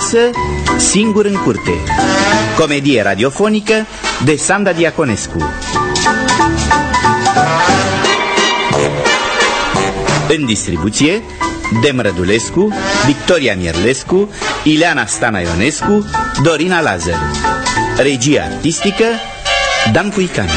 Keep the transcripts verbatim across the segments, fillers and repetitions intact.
acasă, singur în curte. Comedie radiofonică de Sanda Diaconescu. În distribuție Dem Rădulescu, Victoria Mierlescu, Ileana Stana Ionescu, Dorina Lazar. Regie artistică Dan Cuicanu.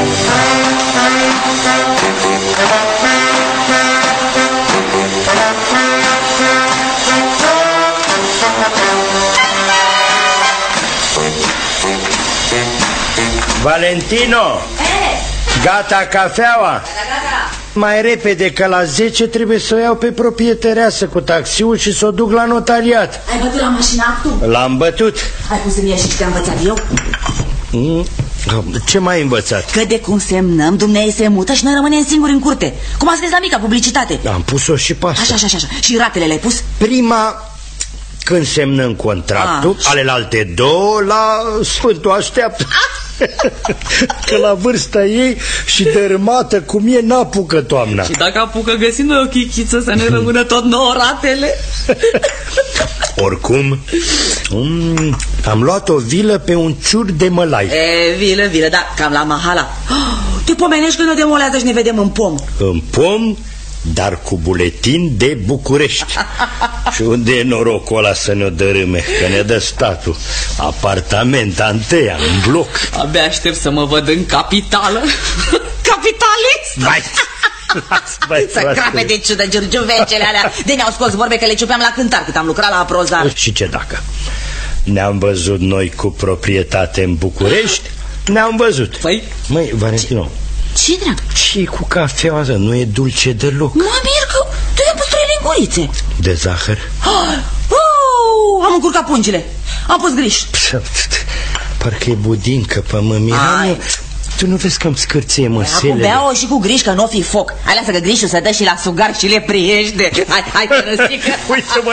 Valentino! E? Gata cafeaua? Gata, gata. Mai repede, că la zece trebuie să o iau pe proprietăreasă cu taxiul și să o duc la notariat. Ai bătut la mașina tu? L-am bătut. Ai pus în ea și ce te-am învățat eu? Mm. Ce m-ai învățat? Că de cum semnăm, Dumnezeu se mută și noi rămânem singuri în curte. Cum a scris la mica publicitate. Am pus-o și pe asta. Așa, așa, așa. Și ratele le-ai pus? Prima, când semnăm contractul, A, alelalte două la Sfântul Așteaptă. Că la vârsta ei și dărâmată cum e, n-apucă toamna. Și dacă apucă, găsim noi o chichiță să ne rămână tot nouă ratele. Oricum, um, am luat o vilă pe un ciur de mălai. E, vilă, vilă, da, cam la mahala. Te pomenești când o demolează și ne vedem în pom. În pom, dar cu buletin de București. Și unde e norocul ăla să ne-o dărâme? Că ne dă statul apartament Anteia, în bloc. Abia aștept să mă văd în capitală. Capitalist? Vai! Să crape de ciudă giurgiuvecele alea. De ne-au scos vorbe că le ciupeam la cântar cât am lucrat la Aprozar. Și ce dacă ne-am văzut noi cu proprietate în București? Ne-am văzut. Păi? Măi, Valentino, ce drag? ce cu cafeaua asta? Nu e dulce deloc. Mă mir că tu i-ai pus trei lingurițe. De zahăr? Oh, am încurcat pungile. Am pus griș. Parcă e budincă pe mămiranu. Tu nu vezi că îmi scârție măselele? Acum bea-o și cu griș, că n-o fi foc. Hai, lasă că grișul se dă și la sugar și le priește. Hai, hai, tărăsică. Uite-mă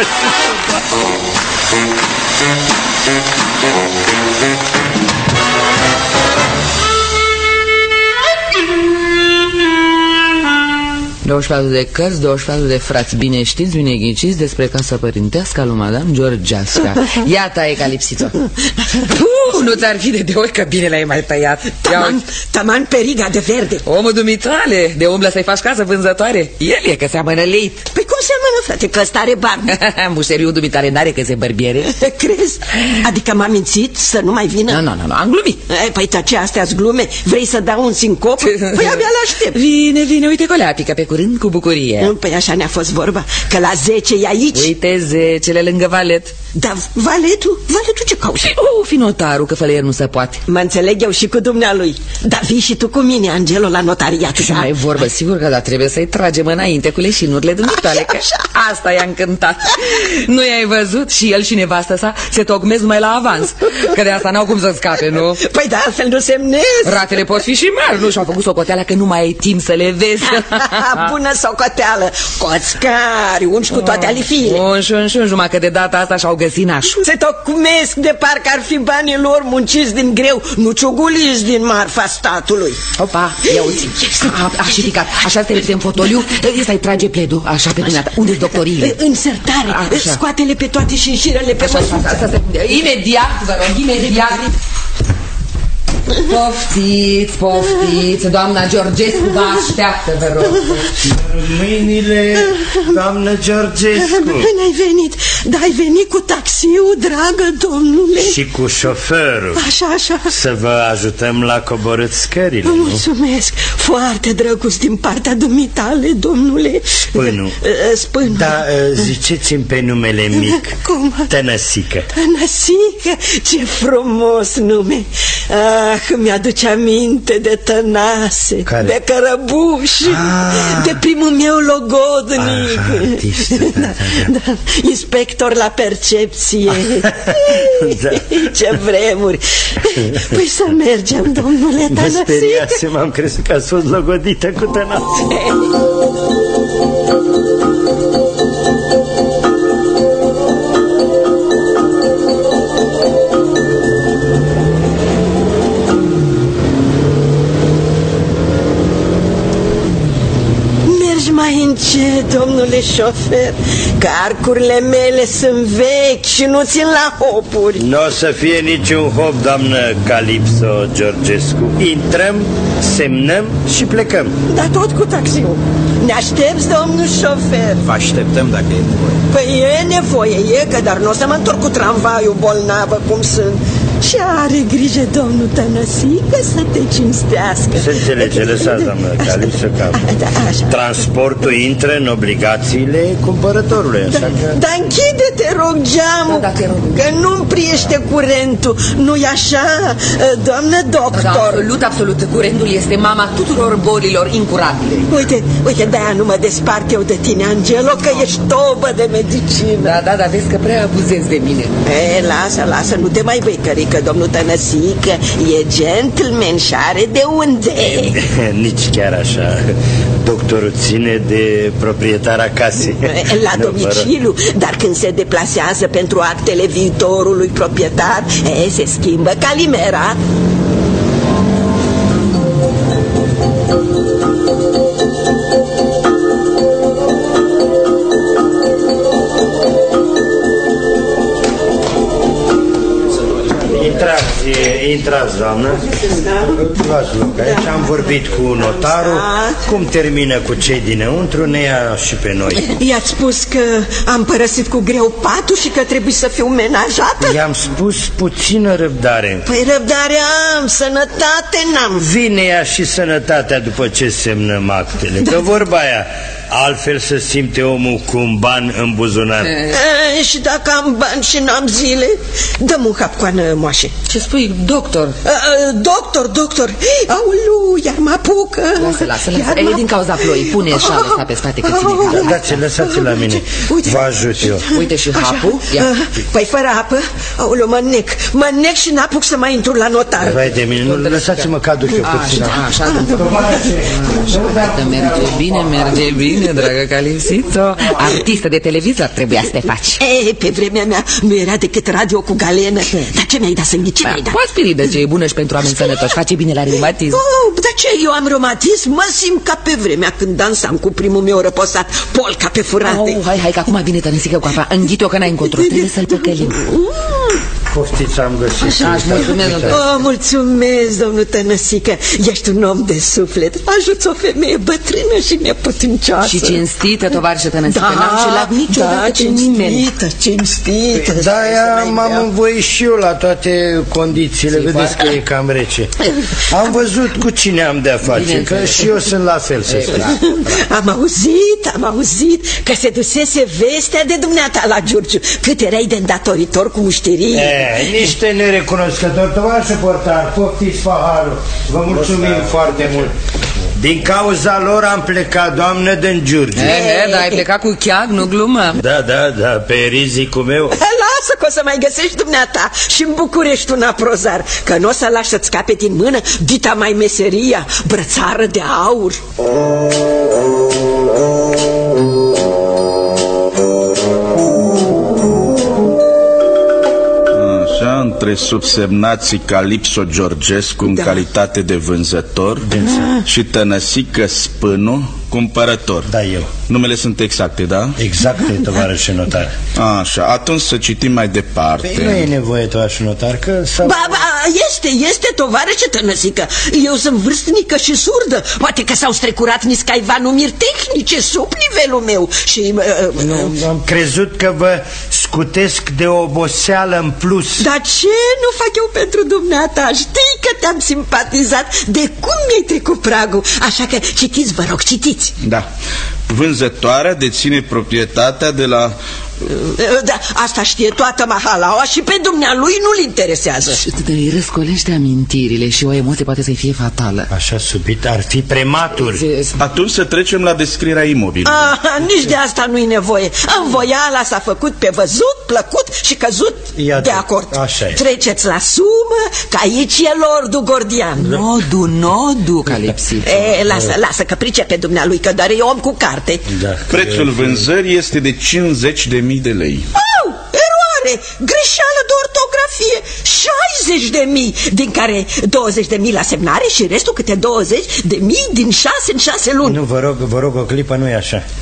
douăzeci și patru de cărți, douăzeci și patru de frați bine știți, bine ghiciți despre casa părintească a lui Madame Georgiasca. Iată ai ca lipsit-o. Nu ți-ar fi de de ori că bine l-ai mai tăiat. Taman, taman periga de verde. Omul dumitale, de umblă să-i faci casă vânzătoare. El e că seamănă leit. Păi cum seamănă, frate, că ăsta are barbă? Mușteriul dumitale n-are că se bărbiere. Crezi? Adică m-a mințit să nu mai vină? Nu, nu, nu, am glumit. Ei, păi tăcea, astea-s glume. Vrei să dau un sincop? Păi abia l-aștept. Vine, vine, uite că le pică pe curând cu bucurie. Păi așa ne-a fost vorba, că la zece e aici. Uite zecele lângă valet. Dar valetul? Valetul ce cauți? O, fi notarul, că fără el nu se poate. Mă înțeleg eu și cu dumnealui. Dar vii și tu cu mine, Angelo, la notariat. Și mai vorbă, sigur că da, trebuie să-i tragem înainte cu leșinurile dumitale, că asta i-a încântat. Nu i-ai văzut? Și el și nevastă sa se tocmesc numai la avans, că de asta n-au cum să scape, nu? Păi de altfel nu semnez. Ratele pot fi și mari, nu? Și-au făcut socoteala că nu mai ai timp să le vezi. Bună socoteală. Coțcari, unși cu toate alifiile. Unși, unși, unși, numai că de data asta și-au găsit nașul. Se tocmesc de parcă ar fi banii lor munciți din greu, nu ciuguliți din marfa statului. Opa, ia uzi. A, și ficat. Așa te lipse în fotoliu. Ăsta-i trage pledul, așa pe dumneata. Unde-s doctoriile? În sertare. Scoate-le pe toate și înșirele pe măsură. Imediat, vă rog, imediat. Poftiți, poftiți, doamna Georgescu vă așteaptă, vă rog. Mâinile, doamnă Georgescu. Bine ai venit, dar ai venit cu taxiul, dragă domnule. Și cu șoferul. Așa, așa. Să vă ajutăm la coborât scările, nu? Mulțumesc, foarte drăguț din partea dumitale, domnule. Spânu. Spânu. Da, ziceți-mi pe numele mic. Cum? Tănăsică. Tănăsică? Ce frumos nume. Ah, mi-aduce aminte de Tănase. Care? De Cărăbuși. Ah. De primul meu logodnic. Așa, artistă, da, da, da. Da, inspector la percepție. Da. Ce vremuri. Păi să mergem, domnule Tănăsică. Vă speriați, m-am crezut că ați fost logodită cu Tănase. Mai încet, ce, domnule șofer? Că arcurile mele sunt vechi și nu țin la hopuri. Nu o să fie niciun hop, doamnă Calipso Georgescu. Intrăm, semnăm și plecăm. Dar tot cu taxiul. Ne aștepți, domnul șofer? Vă așteptăm dacă e nevoie. Păi e nevoie, e că, dar nu o să mă întorc cu tramvaiul bolnavă cum sunt. Și are grijă domnul Tănăsică să te cinstească. Se înțelege, lăsați, doamnă Calipso, că da, transportul intră în obligațiile cumpărătorului, așa da, că... Dar închide-te, rog, geamul, da, da, rog. Că nu-mi priește curentul. Nu-i așa, doamnă doctor? Da, absolut, absolut. Curentul este mama tuturor bolilor incurabile. Uite, uite, de-aia nu mă despart eu de tine, Angelo, că ești tobă de medicină. Da, da, da, vezi că prea abuzezi de mine. E, lasă, lasă, nu te mai băicări, că domnul Tănăsică e gentleman și are de unde. Nici chiar așa. Doctorul ține de proprietara casei. La domiciliu, dar când se deplasează pentru actele viitorului proprietar, e, se schimbă calimera. Intrați, intrați, doamnă. Luați loc aici. Am vorbit cu notarul. Cum termină cu cei dinăuntru, ne ia și pe noi. I-ați spus că am părăsit cu greu patul și că trebuie să fiu menajată? I-am spus puțină răbdare. Păi răbdare am, sănătate n-am. Vine ea și sănătatea după ce semnăm actele. Că vorba aia, altfel să simte omul cu un ban în buzunar. E, și dacă am bani și n-am zile, dă-mi un capcoană, moașe. Ce spui, doctor? A, doctor, doctor, aulu, iar mă apucă. Lasă, lasă, lasă. E din cauza ploii. Pune șalul ăsta pe spate că ține calul. Dați-l, lăsați-l la mine. Vă ajut eu. Uite și hapul. Ia. Păi fără apă, aulu, mă nec. Mă nec și n-apuc să mai intru la notar. Vai de mine, nu lăsați-mă că aduc eu puțin. Așa, așa. Merge bine, merge bine, dragă Calipsito. Artistă de televizor trebuia să te faci. E, pe vremea mea nu era decât radio cu galenă. Dar ce mi-ai dat să înghici? Ce mi-ai dat? Aspiridă, ce e bună și pentru oameni sănătoși. Face bine la reumatism. Oh, dar ce, eu am reumatism? Mă simt ca pe vremea când dansam cu primul meu răposat, polca pe furate. Oh, hai, hai, că acum vine Tănăsică cu apa. Înghit-o că n-ai încotro. Trebuie să-l păcălim. Poftiți, am găsit. Așa, mulțumesc, oh, mulțumesc, domnul Tănăsică. Ești un om de suflet. Ajuți o femeie bătrână și neputincioasă. Și cinstită, tovarășă Tănăsică. Da, n-am șelat niciodată da, pe nimeni. cinstită, cinstită. Da, m-am învoit și eu la toate condițiile. Vedeți că e cam rece. Am văzut cu cine am de-a face, că și eu sunt la fel, să știți. Am auzit, am auzit că se dusese vestea de dumneata la Giurgiu. Cât erai de îndatoritor cu mușterii. E, niște nerecunoscători. Tovarășă portar, poftiți paharul. Vă mulțumim foarte mult. Din cauza lor am plecat, doamnă, din Giurgiu. E, e, dar ai plecat cu cheag, nu glumă. Da, da, da, pe rizicul meu. Lasă că o să mai găsești dumneata și în București un aprozar, că nu o să lași să-ți scape din mână dita mai meseria, brățară de aur. Așa, între subsemnații Calipso Georgescu în Da. calitate de vânzător și Tănăsică Spânu, cumpărător. Da, eu. Numele sunt exacte, da? Exact, tovarășe notar. Așa, atunci să citim mai departe. Păi nu e nevoie, tovarășe notar, că s-au... Ba, ba, este, este, tovarășe Tănăsică. Eu sunt vârstnică și surdă. Poate că s-au strecurat niscaiva numiri tehnice sub nivelul meu. Și... Uh, Nu, am crezut că vă scutesc de oboseală în plus. Dar ce nu fac eu pentru dumneata? Știi că te-am simpatizat de cum mi-ai trecut pragul. Așa că citiți, vă rog, citiți. Da. Vânzătoarea deține proprietatea de la... Da, asta știe toată mahalaua și pe dumnealui nu-l interesează. Îi răscolește amintirile și o emoție poate să-i fie fatală. Așa subit ar fi prematur. Atunci să trecem la descrierea imobilului. Ah, nici de asta nu-i nevoie. Învoiala s-a făcut pe văzut, plăcut și căzut. Iată, de acord. așa e. Treceți la sumă, că aici e lordul Gordian. Nodu, nodu, Calipsito. E, lasă, lasă că pricepe dumnealui, că doar e om cu carte. Da, Prețul vânzării este de cincizeci de mii de lei. Au, eroare, greșeală de ortografie, șaizeci de mii, din care douăzeci de mii la semnare și restul câte douăzeci de mii din șase în șase luni. Nu, vă rog, vă rog, o clipă, nu e așa. După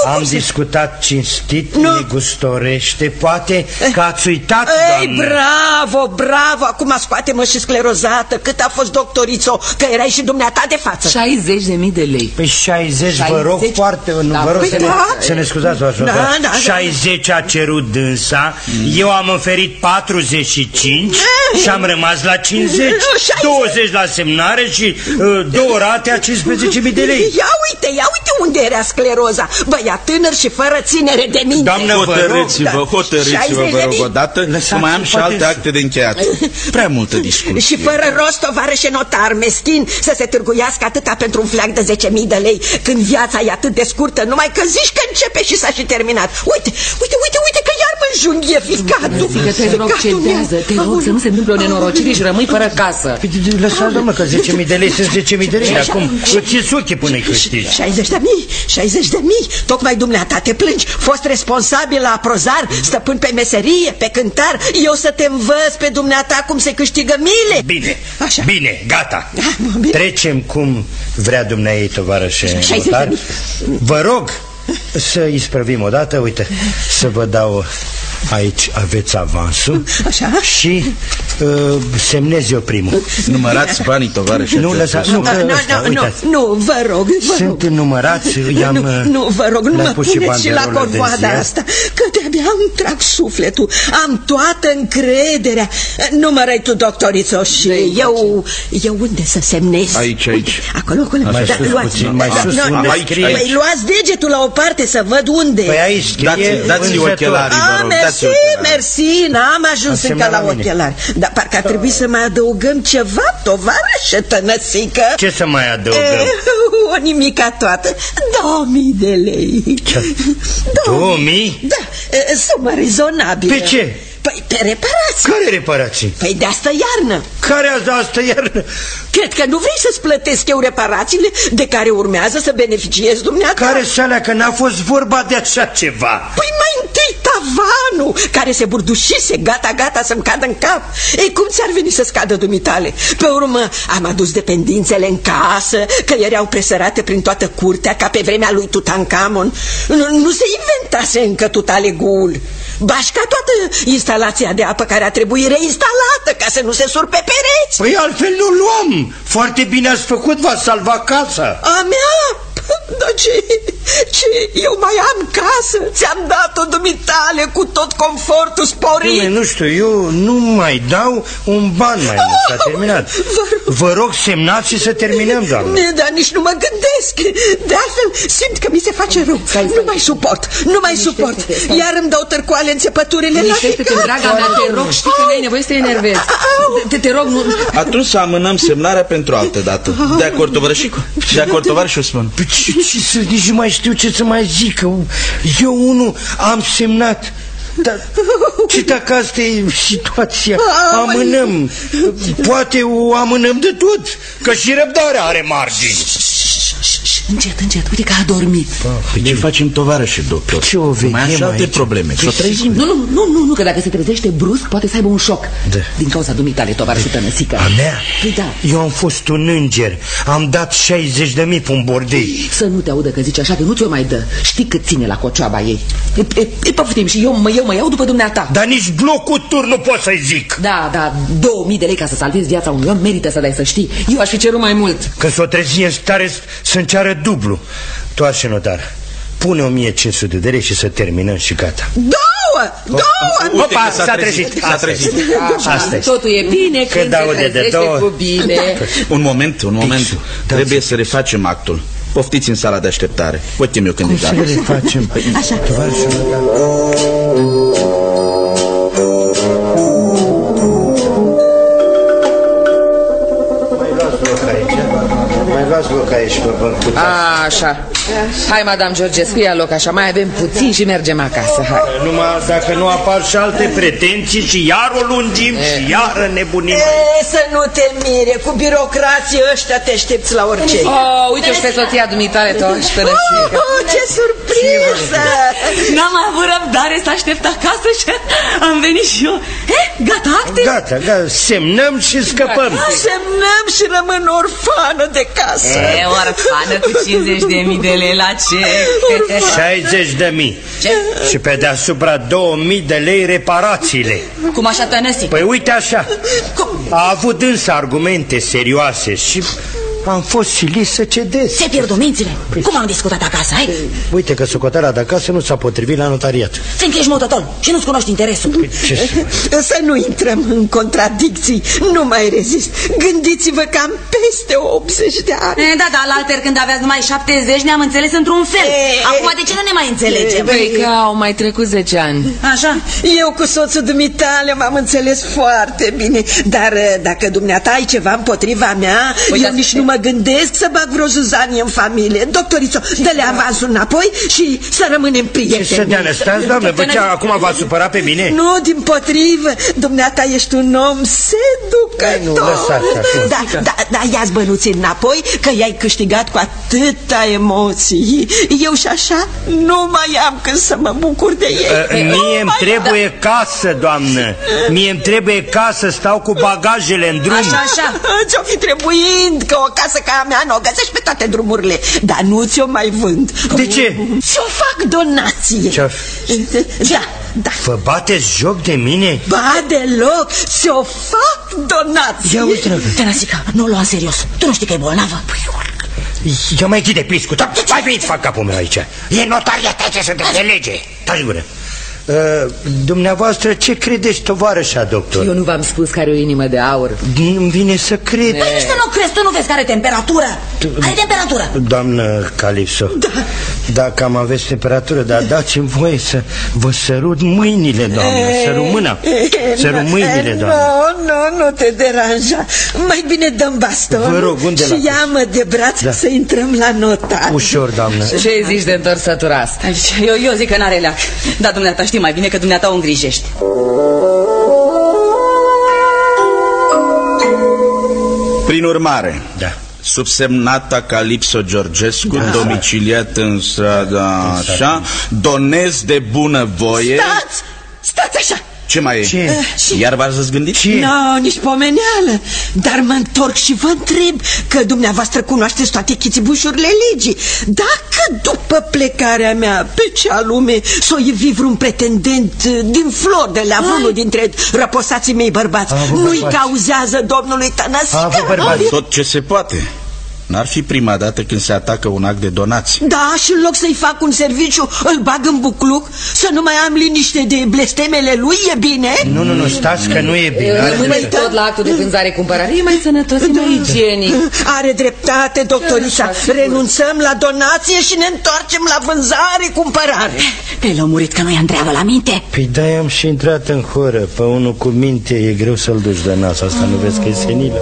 Am discutat cinstit, negustorește. Poate că ați uitat, Ei, doamnă. bravo, bravo. Acum scoate-mă și sclerozată. Cât a fost, doctorițo, că erai și dumneata de față? șaizeci de mii de lei. Păi șaizeci, vă rog foarte, nu, Da, vă rog păi să, da. ne, să ne scuzați, v-aș ruga. Da, da, da. șaizeci a cerut dânsa, eu am oferit patruzeci și cinci și am rămas la cincizeci, douăzeci la semnare și uh, două rate a cincisprezece mii de lei. Ia uite, ia uite unde era scleroza. Băiat tânăr și fără ținere de minte. Doamnă, Hotărâți-vă, Da. hotărâți-vă, vă rog, odată, că Lăsați-mi mai am și poate alte să- acte de încheiat. Prea multă discuție. Și fără rost, tovarășe notar meschin, să se târguiască atâta pentru un fleac de zece mii de lei, când viața e atât de scurtă, numai că zici că începe și s-a și terminat. Uite, uite, uite, uite că iar mă înjunghie ficatul. Zică, te rog, cedează, te rog să nu se întâmple o nenorocire și rămâi fără casă. Lăsați, doamnă, că zece mii de lei sunt zece mii de lei. Acum îți ochii până-i câștigi. șaizeci de mii, șaizeci de mii. Tocmai dumneata te plângi. Fost responsabil la aprozar, stăpân pe meserie, pe cântar. Eu să te învăț pe dumneata cum se câștigă mile. Bine, Așa. bine, gata. Da, bine. Trecem cum vrea dumneai, tovarășe șaizeci notar. de Vă rog să isprăvim odată, uite, să vă dau... Aici aveți avansul. Așa. Și uh, semnez eu primul. Numărați banii, tovarășe. Nu, lăsați, nu, Nu, că nu, ăsta, nu, uitați. nu, vă rog, vă rog. Sunt numărați, i-am... Nu, nu, vă rog, nu le-am mă pus și puneți și la banderolă de corvoada ziar. asta, că de-abia îmi trag sufletul. Am toată încrederea. Numărăi tu, doctorițo, și eu, eu unde să semnez? Aici, aici. Acolo, acolo. Mai sus puțin, mai sus unde aici, scrie. aici. Păi luați degetul la o parte să văd unde. Păi aici scrie Dați- dați-i vânzător. ochelarii, vă Ah, rog, mersi, dați-i ochelari. mersi, n-am ajuns Am încă semnat la la mine. ochelari. Dar parcă ar trebui să mai adăugăm ceva, tovarășă tănăsică. Ce să mai adăugăm? Eh, o nimica toată. Două mii de lei. Ce? Două mii? Da, eh, sumă rezonabilă. Pe ce? Păi pe reparații. Care reparații? Păi de asta iarnă. Care azi asta iarnă? Cred că nu vrei să-ți plătesc eu reparațiile de care urmează să beneficiezi dumneata. Care s-alea, că n-a fost vorba de așa ceva. Păi mai întâi tavanul, care se burdușise, gata, gata să-mi cadă în cap. Ei, cum ți-ar veni să scadă dumitale? Pe urmă, am adus dependințele în casă, că erau presărate prin toată curtea, ca pe vremea lui Tutankamon. Nu, nu se inventase încă Tutalegul. Bașca toată instalația de apă care a trebuit reinstalată ca să nu se surpe pereți. Păi altfel nu luam. Foarte bine ați făcut, v-a salvat casa. A mea? Dar ce, ce, eu mai am casă? Ți-am dat-o dumitale cu tot confortul sporit. Nume, nu știu, eu nu mai dau un ban mai mult. S-a terminat. Vă rog. Vă rog, semnați și să terminăm, doamnă. Ne, dar nici nu mă gândesc. De altfel, simt că mi se face rău. Nu mai suport, nu mai suport. Iar îmi dau tărcoale în țepăturile la Liniștește-te, ficat. draga mea, te rog, știi că nu ai nevoie să te enervezi. Te, te rog, nu... Atunci să amânăm semnarea pentru altă dată. De acord, tovarășicu? De acord, tovarăș Osman? Păi ce, ce să, nici nu mai știu ce să mai zic. Eu, unul, am semnat. Dar ce dacă asta e situația? Amânăm. Poate o amânăm de tot, că și răbdarea are margini. Încet, încet, uite că a dormit. Ce facem, tovarășe, doctor? Ce o Mai vedem așa alte aici? probleme. Să trezim. Nu, nu, nu, nu, nu, că dacă se trezește brusc, poate să aibă un șoc. Da. Din cauza dumitale, tovarășă tănăsică. A mea? Păi da. Eu am fost un înger. Am dat șaizeci de mii pe un bordei. Să nu te audă că zice așa, că nu ți-o mai dă. Știi cât ține la cocioaba ei. E, e, e poftim și eu, mă, eu mă iau după dumneata. Dar nici blocul tur nu pot să-i zic. Da, da, două mii de lei ca să salvezi viața unui om merită să dai, să știi. Eu aș fi cerut mai mult. Că s-o trezi în stare să-mi ceară dublu. Toarce, notar, pune o mie cinci sute de lei și să terminăm și gata. Două, două. Uite Opa, că s-a trezit. S-a trezit. Asta este. Totul e bine Că când dau se de- de trezește două. cu bine. Un moment, un moment. Pixul, da, Trebuie zi. să refacem actul. Poftiți în sala de așteptare. Vă chem eu când e Să gata. le facem. Așa. Tovarășul notar. Mai luați loc aici. Mai luați loc aici pe băncuța. Așa. Hai, madame Georgescu, ia loc așa. Mai avem puțin și mergem acasă. Hai. Numai dacă nu apar și alte pretenții și iar o lungim și iar nebunim. E, să nu te mire, cu birocrații ăștia te aștepți la orice. Oh, uite-și pe soția dumitale, toași tănăsică. Oh, ce surpriză! N-am mai avut răbdare să aștept acasă și am venit și eu. Eh, gata acte? Gata, gata, semnăm și scăpăm. Semnăm și rămân orfană de casă. E, E orfană cu cincizeci de mii de lei la cec. șaizeci de mii. Ce? Și pe deasupra două mii de lei reparațiile. Cum așa, Tănăsi? Păi uite așa. Cum? A avut însă argumente serioase și am fost silit să cedez. Se pierd mințile. Cum am discutat acasă, hai? Uite că socoteala de acasă nu s-a potrivit la notariat. Fiindcă ești mototol și nu-ți cunoști interesul. Ce să nu intrăm în contradicții. Nu mai rezist. Gândiți-vă că am peste optzeci de ani. E, da, da, la alter când aveați numai șaptezeci ne-am înțeles într-un fel. E, Acum de ce nu ne mai înțelegem? Păi că au mai trecut zece ani. Așa? Eu cu soțul dumitale m-am înțeles foarte bine. Dar dacă dumneata ai ceva împotriva mea, Uite, eu nici nu mă gândesc să bag vreo zuzanie în familie. Doctorițo, dă-le avansul înapoi și să rămânem prieteni. Ce să dea năstați, doamnă? Vă ce, acum v-a supărat pe mine? Nu, din potrivă, dumneata ești un om seducător. Nu, lăsați acum. Da, da, da, ia-ți bănuții înapoi, că i-ai câștigat cu atâta emoții. Eu și așa nu mai am când să mă bucur de ei. Uh, mie îmi trebuie casă, doamnă. Mie îmi trebuie casă, stau cu bagajele în drum. Așa, așa. Ce-o fi trebuind, că o casă ca a mea nu o găsești pe toate drumurile. Dar nu ți-o mai vând. De ce? Ți-o fac donație. Ce-o Da, da. Vă bateți joc de mine? Ba deloc, ți-o fac donație. Ia uite, Tănăsica, nu o lua în serios. Tu nu știi că e bolnavă? ia mai ghide piscu. Mai venit, fac capul meu aici. E notariat, aici sunt de lege. Taci gură. Uh, dumneavoastră ce credeți, tovarășa doctor? Eu nu v-am spus că are o inimă de aur. Nu-mi vine să cred. Păi nici tu nu crezi, tu nu vezi că are temperatură? Are temperatură. Doamnă Calipso, da. Dacă am aveți temperatură, dar dați-mi voie să vă sărut mâinile, doamnă. Sărut mâna. Sărut mâinile, doamnă. Nu, nu, nu te deranja. Mai bine dăm baston. Vă rog, unde și ia-mă de braț, da, să intrăm la notar. Ușor, doamnă. Ce zici de întorsătura asta? Eu, eu zic că n-are leac. Dar dumneata știi mai bine că dumneata o îngrijești. Prin urmare, da, subsemnata Calipso Georgescu, da, domiciliat în strada așa, donez de bunăvoie. Stați! Stați așa! Ce mai e? Ce? Iar v-ați gândit? Ce? Nu, nici pomeneală. Dar mă întorc și vă întreb, că dumneavoastră cunoașteți toate chițibușurile legii. Dacă după plecarea mea pe cea lume s-o ivi vreun pretendent din flor de la unul dintre răposații mei bărbați, nu-i cauzează domnului Tănăsica? Tot ce se poate. N-ar fi prima dată când se atacă un act de donație. Da, și în loc să-i fac un serviciu, îl bag în bucluc, să nu mai am liniște de blestemele lui, e bine? Nu, nu, nu, stați că nu e bine. Rămâne tot la actul de vânzare-cumpărare. E mai sănătos, e mai igienic. Are dreptate, doctorița. Renunțăm la donație și ne întoarcem la vânzare-cumpărare. Pe l-a murit că nu i-a întreabă la minte. Păi da, am și intrat în horă. Pe unul cu minte e greu să-l duci de nas. Asta nu vezi că e senilă.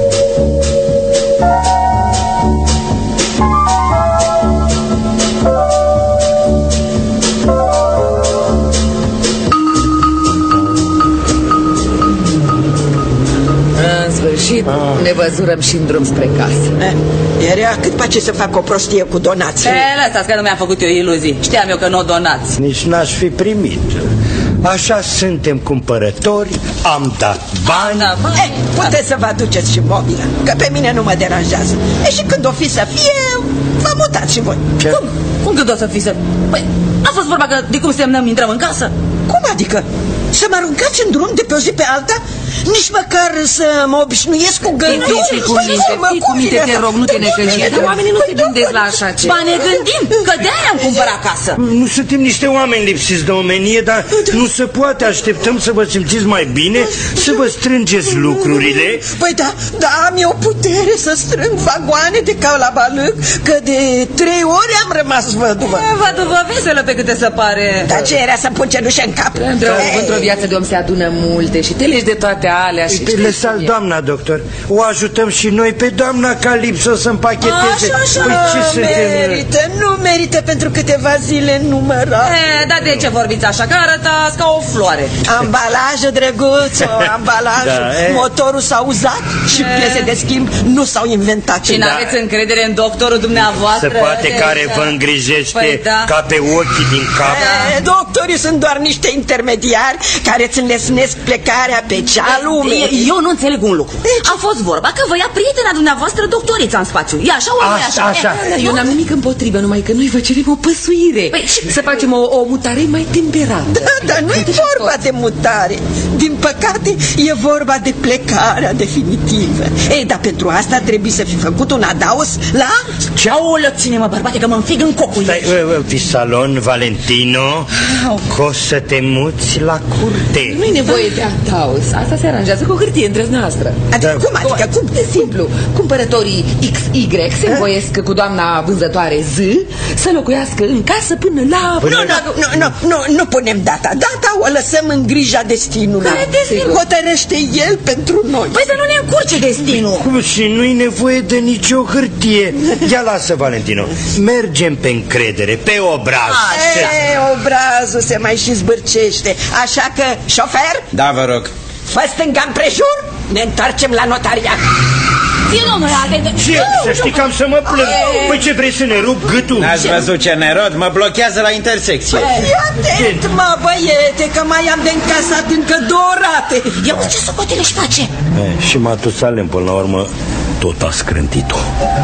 Și ne văzurăm și în drum spre casă. Era cât pace să fac o prostie cu donații. E, lăsați că nu mi-am făcut eu iluzii. Știam eu că nu o donați. Nici n-aș fi primit. Așa suntem cumpărători, am dat bani. Da, bani. Eh, puteți să vă aduceți și mobila, că pe mine nu mă deranjează. E și când o fi să fie, vă mutați și voi. Ce? Cum? Cum când o să fi să... Păi, a fost vorba că de cum semnăm intrăm în casă? Cum adică? Să mă aruncați în drum de pe o zi pe alta? Nici măcar să mă obișnuiesc cu gândul? Fii cu minte, fii cu minte, te rog, nu te necăji. Dar oamenii nu se gândesc la așa ceva. Ba, ne gândim, că de-aia am cumpărat casă. Nu suntem niște oameni lipsiți de omenie, dar nu se poate. Așteptăm să vă simțiți mai bine, să vă strângeți lucrurile. Păi da, da, am eu putere să strâng vagoane de ca la balâc, că de trei ori am rămas văduvă. Văduvă veselă pe câte se pare. Dar ce era să-mi pun cenușă în cap? Într-o viață de om se adună multe și te legi de toate alea și... Lăsați, doamna doctor, o ajutăm și noi pe doamna Calipso să împacheteze. Așa, așa, păi ce merită, suntem... nu merită pentru câteva zile numărat. E, dar de ce vorbiți așa? Că arătați ca o floare. Ambalajul drăguț, ambalajul, da, motorul s-a uzat și piese de schimb nu s-au inventat. Și n-aveți da. încredere în doctorul dumneavoastră? Se poate care vă îngrijește păi, da. ca pe ochii din cap. E, doctorii sunt doar niște intermediari care îți înlesnesc plecarea pe cea lume. Eu nu înțeleg un lucru. A fost vorba că vă ia prietena dumneavoastră doctorița în spațiu. E așa, ori așa, așa? așa. Eu n-am nimic împotrivă, numai că noi vă cerem o păsuire. Păi, să facem o, o mutare mai temperată. Da, dar nu-i vorba de mutare. Din păcate, e vorba de plecarea definitivă. Ei, dar pentru asta trebuie să fi făcut un adaos la... Ce aolă, ține-mă, bărbate, că mă înfig în cocul. Stai, Pisalon, Valentino, că o să te muți la curte. Nu-i nevoie de adaos. Asta se aranjează cu o hârtie între noastră. Adică, cum adică? Cum? De simplu. Cumpărătorii X Y se învoiesc cu doamna vânzătoare Z să locuiască în casă până la... Nu, nu, nu, nu, nu, nu punem data. Data o lăsăm în grija destinului. Care destin? Hotărăște el pentru noi. Păi să nu ne încurce destinul. Cum? Și nu-i nevoie de nicio hârtie. Ia lasă, Valentino. Mergem pe încredere, pe obraz. E, obrazul se mai și zbârcește. Așa că, șofer, Da, vă rog. fă stânga împrejur, ne întoarcem la notariat. Fie, domnule, atent. Ce? Să știi că am să mă plâng. Păi ce vrei, să ne rup gâtul? N-ați văzut ce nerod? Mă blochează la intersecție. Fii atent, mă, băiete, că mai am de încasat încă două rate. Ia uite ce socotele își face. E, și Matusalem, până la urmă, tot a scrântit-o.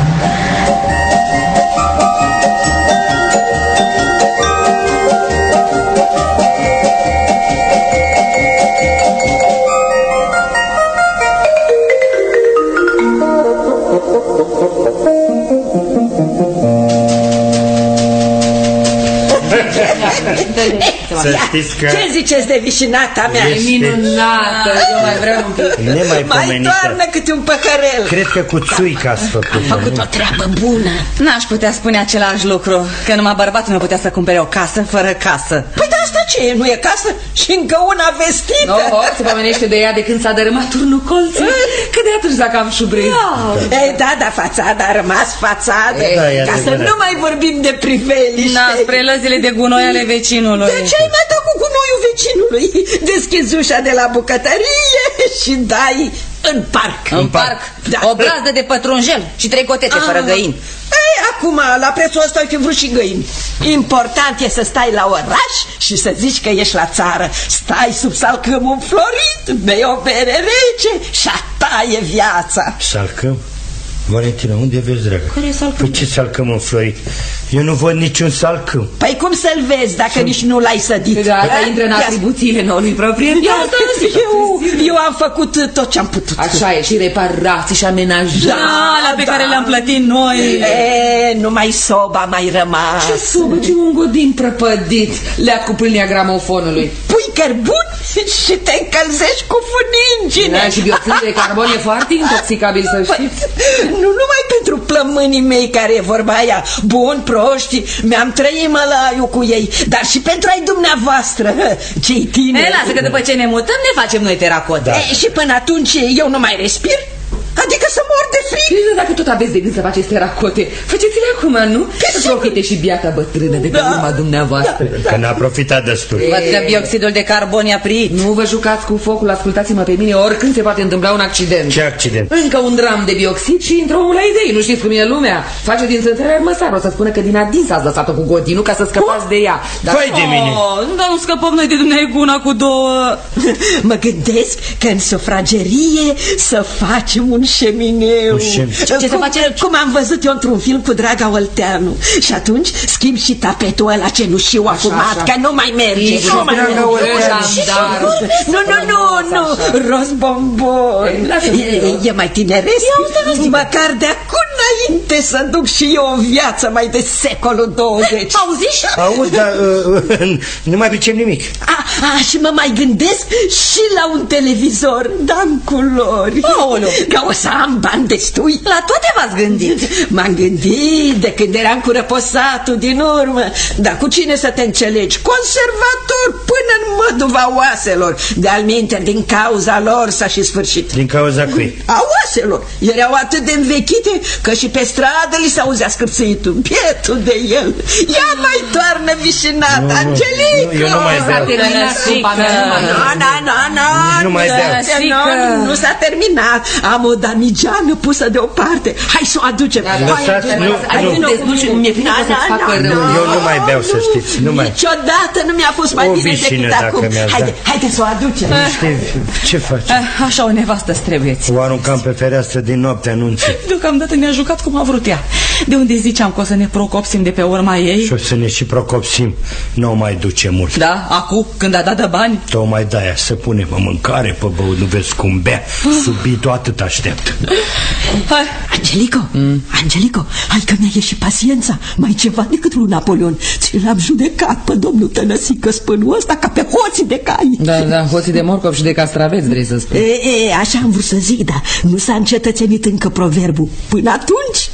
Să știți că... Ce ziceți de vișinata mea? E minunată, eu mai vreau un pic. Mai toarnă câte un păcărel. Cred că cu țuica ați făcut. A făcut o treabă bună. N-aș putea spune același lucru, că numai bărbatul nu putea să cumpere o casă fără casă. Păi de asta ce e? Nu e casă? Și încă una vestită. No, ho, se pomenește de ea de când s-a dărâmat turnul colții. Că de atunci dacă am șubrei. Ei, da, da, fațada a rămas fațadă. Da, e Ca să adevărat. nu mai vorbim de priveliște. Da, spre lăzile de gunoi ale vecinului. De ce ai mai dat cu gunoiul vecinului? Deschizi ușa de la bucătărie și dai în parc. În parc, Da. o brazdă de pătrunjel și trei cotete fără găini. Ei, acum, la prețul ăsta ai fi vrut și găini. Important e să stai la oraș și să zici că ești la țară. Stai sub salcâmul florit, bei o bere rece și a ta e viața. Salcăm? Valentina, unde vezi, dragă? Care e salcâm? Păi ce salcăm înflorit? Eu nu văd niciun salcâm. Păi cum să-l vezi dacă nici nu l-ai sădit? Da, asta intră în atribuțiile noului proprietar. Eu, eu am făcut tot ce am putut. Așa e, și reparații și amenajări. Da, alea pe care le-am plătit noi. E, numai soba mai rămas. Ce sobă, ce un godin prăpădit leat cu pâlnia gramofonului. Pui cărbun și te încălzești cu funingine. Da, și bioxidul de carbon e foarte intoxicabil, să știți. Nu numai pentru plămânii mei care e vorba aia, bun, proști, mi-am trăit mălaiul cu ei, dar și pentru ai dumneavoastră, cei tineri. E, lasă că după ce ne mutăm ne facem noi teracote. Da. E, și până atunci eu nu mai respir? Adică să mor de frig? Știți, dacă tot aveți de gând să faceți teracote, faceți-le acum, nu? Să profite și biata bătrână de pe Da. urma dumneavoastră. Da. Că n-a profitat destul. Văd că bioxidul de carbon i-a prit. Nu vă jucați cu focul, ascultați-mă pe mine, oricând se poate întâmpla un accident. Ce accident? Încă un dram de bioxid și intră omul la idei, nu știți cum e lumea. Face din sânțărea armăsar, o să spună că din adins ați lăsat-o cu godinul ca să scăpați de ea. Dar... Fai de mine! Oh, dar nu scăpăm noi de dumneavoastră cu una cu două. Mă gândesc că în sufragerie să facem un șemineu. Un șem- Ce- ce să cum, facem? Cum am văzut eu într-un film cu Draga Olteanu. Și atunci schimb și tapetul ăla cenușiu afumat, așa. că nu mai merge. Sigur, Nu mai Draga merge. Olteanu, Și- dar- Nu, nu, nu, nu, roz bombon. Ei, lasă-mă, E, e mai tineresc. Măcar de acum înainte să duc și eu o viață mai de secolul douăzeci. Auziși? Auzi, dar uh, nu mai pricep nimic. A, a, și mă mai gândesc și la un televizor, dar în culori. Aoleu. Că o să am bani destui. La toate v-ați gândit. M-am gândit de când eram cu răposatul din urmă. Dar cu cine să te înțelegi? Conservator până în măduva oaselor. De-al minte, din cauza lor s-a și sfârșit. Din cauza cui? A oaselor. Erau atât de învechite că și pe stradă li s-auzea scârțâitul. Pietul de el. Ia mai toarnă vișinata, Angelica! nu, eu nu mai beau. S-a terminat Tănăsică! Nu, nu, nu, nu mai beau. Nu s-a terminat. Am o damigeană pusă deoparte. Hai să o aducem. Lăsați, nu, nu. Eu nu mai beau, să știți. Niciodată nu mi-a fost mai bine decât acum. Haide, haide să o aducem. Ce faci? Așa o nevastă străbuieți. O aruncam pe fereastră din noapte anunții. Deocamdată ne-a jucat cum a vrut ea. De unde ziceam că o să ne procopsim de pe urma ei? Și o să ne și procopsim. Nu o mai duce mult. Da, acum, când a dat de bani? Tocmai de-aia să punem o mâncare pe băut. Nu vezi cum bea. Subitul atât aștept. Hai. Angelico, mm. Angelico, hai că mi-a ieșit paciența. Mai ceva decât lui Napoleon. Ți l-am judecat pe domnul Tănăsică, spânul ăsta, ca pe hoții de cai. Da, da, hoții de morcov și de castraveți, vrei să spui. E, e, așa am vrut să zic, dar nu s-a încetățenit încă proverbul. Până atunci,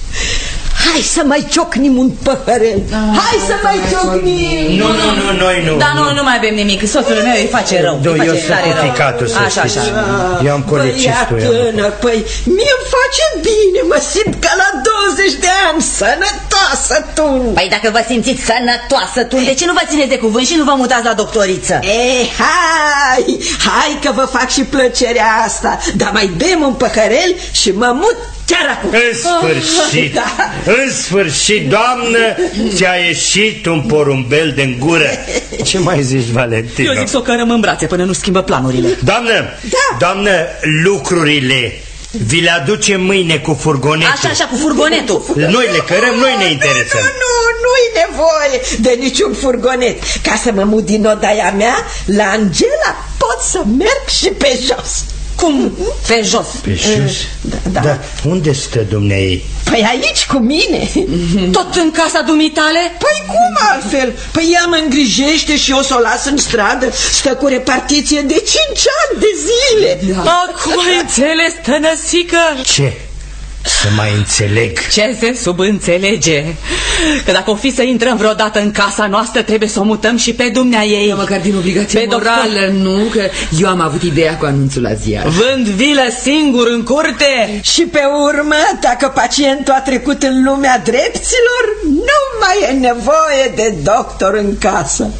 hai să mai ciocnim un păhărel. Hai să mai ciocnim. Nu, nu, nu, noi nu. Da, nu, nu mai bem nimic. Soțul meu îi face rău. Eu sunt ficatul, să așa, știți. așa. Eu am colecistul. Păi, tânăr, păi, mie-mi face bine. Mă simt ca la douăzeci de ani. Sănătoasă, tu. Păi dacă vă simțiți sănătoasă, tu, de ce nu vă țineți de cuvânt și nu vă mutați la doctoriță? E, hai, hai că vă fac și plăcerea asta. Dar mai bem un păhărel și mă mut chiar acum. În sfârșit, da. În sfârșit, doamnă, ți-a ieșit un porumbel din gură. Ce mai zici, Valentino? Eu zic să o cărăm în brațe până nu schimbă planurile. Doamnă, da. Doamnă, lucrurile vi le aducem mâine cu furgonetul. Așa, așa, cu furgonetul. Noi le cărăm, noi ne interesăm. Nu, nu, nu-i nevoie de niciun furgonet. Ca să mă mut din odaia mea, la Angela pot să merg și pe jos. Cum? Pe jos. Pe jos? Da, da. Dar unde stă dumneai? Păi aici cu mine. Tot în casa dumitale? Păi cum altfel? Păi ea mă îngrijește și eu să o las în stradă. Stă cu repartiție de cinci ani de zile. Da. Acum ai înțeles, Tănăsică? Ce? Să mai înțeleg. Ce se subînțelege? Că dacă o fi să intrăm vreodată în casa noastră, trebuie să o mutăm și pe dumnea ei. Eu măcar din obligație pe morală, doctor... nu? Că eu am avut ideea cu anunțul la ziar. Vând vilă singur în curte. Și pe urmă, dacă pacientul a trecut în lumea drepților, nu mai e nevoie de doctor în casă.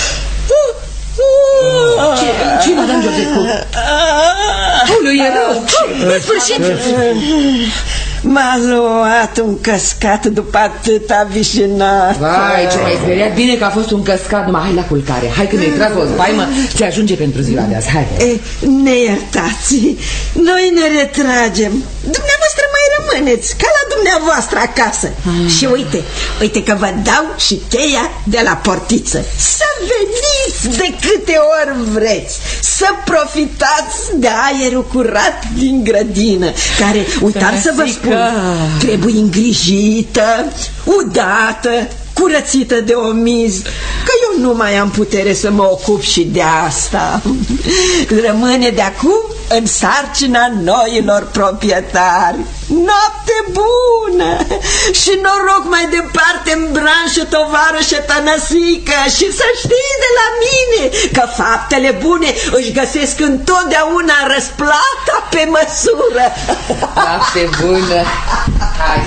Ce, ce, madame Georgescu? Ulu, e rău. În sfârșit. M-a luat un căscat după atâta vișinat. Vai, ce m-ai speriat. Bine că a fost un căscat. Numai hai la culcare. Hai că ne-ai tras o spaimă. Ți ajunge pentru ziua de azi. Hai. E, ne iertați. Noi ne retragem. Dumneavoastră mai rămâneți ca la dumneavoastră acasă. ah. Și uite, uite că vă dau și cheia de la portiță. Să veniți de câte ori vreți. Să profitați de aerul curat din grădină, care, uitați să vă spun, trebuie îngrijită, udată, curățită de omizi. Că eu nu mai am putere să mă ocup și de asta. Rămâne de acum în sarcina noilor proprietari. Noapte bună și noroc mai departe în branșă, tovarășă Tănăsică. Și să știi de la mine că faptele bune își găsesc întotdeauna răsplata pe măsură. Noapte bună. Hai,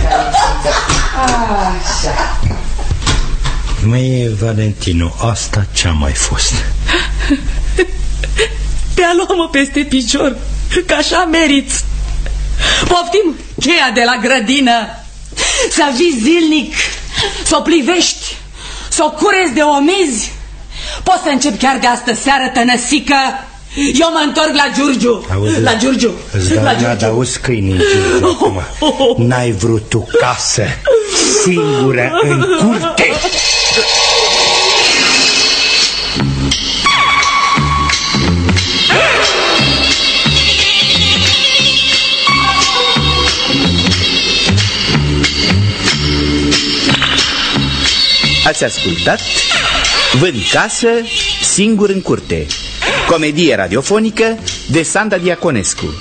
așa. Măi, Valentino, asta ce-a mai fost? Te-a luat-mă peste picior, că așa meriți. Poftim cheia de la grădină. Să vii zilnic, să o plivești, să o curezi de omizi. Poți să încep chiar de astă seară, Tănăsică. Eu mă întorc la Giurgiu. Auzi, la Giurgiu. Îți dau n-ad, auzi câinii în Giurgiu acum. N-ai vrut tu casă, singură în curte. Ați ascultat Vând casă, singur în curte, comedie radiofonică de Sanda Diaconescu.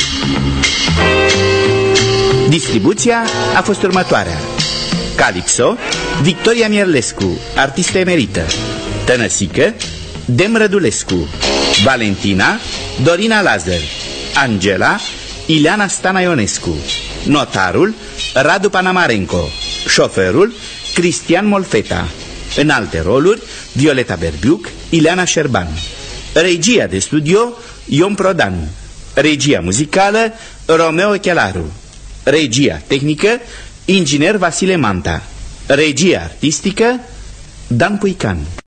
Distribuția a fost următoarea: Calipso, Victoria Mierlescu, artistă emerită; Tănăsică, Dem Rădulescu; Valentina, Dorina Lazar; Angela, Ileana Stanaionescu; notarul, Radu Panamarenco; șoferul, Cristian Molfeta. În alte roluri, Violeta Berbiuc, Ileana Șerban. Regia de studio Ion Prodan. Regia muzicală Romeo Chelaru. Regia tehnică inginer Vasile Manta. Regia artistică Dan Puican.